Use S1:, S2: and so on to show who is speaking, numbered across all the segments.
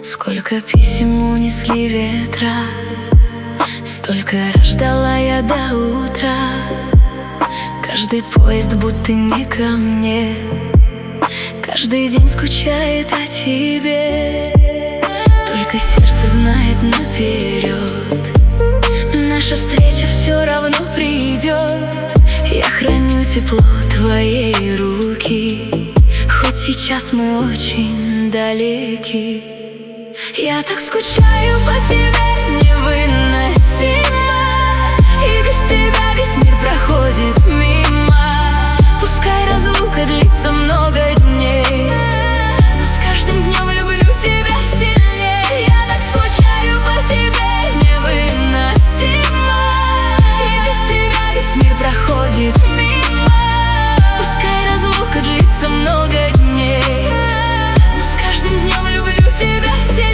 S1: Сколько писем унесли ветра, столько раз ждала я до утра. Каждый поезд будто не ко мне, каждый день скучает о тебе. Только сердце знает наперед, наша встреча все равно придет. Я храню тепло твоей руки, хоть сейчас мы очень далеки. Я так скучаю по тебе, невыносимо, и без тебя весь мир проходит мимо. Пускай разлука длится много дней, но с каждым днем люблю тебя сильнее. Я так скучаю по тебе, невыносимо, и без тебя весь мир проходит мимо. Пускай разлука длится много дней, но с каждым днем люблю тебя сильнее.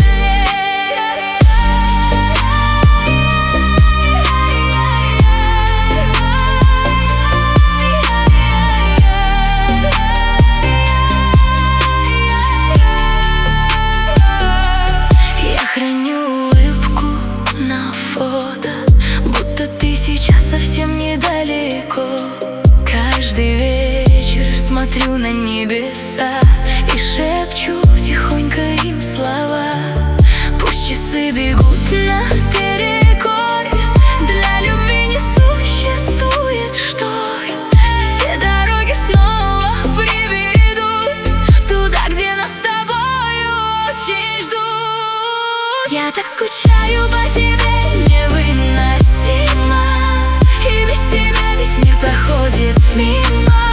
S1: Сейчас совсем недалеко. Каждый вечер смотрю на небеса и шепчу тихонько им слова. Пусть часы бегут наперекор, для любви не существует штор. Все дороги снова приведут туда, где нас с тобою очень ждут. Я так скучаю по тебе, невыносимо, и без тебя весь мир проходит мимо.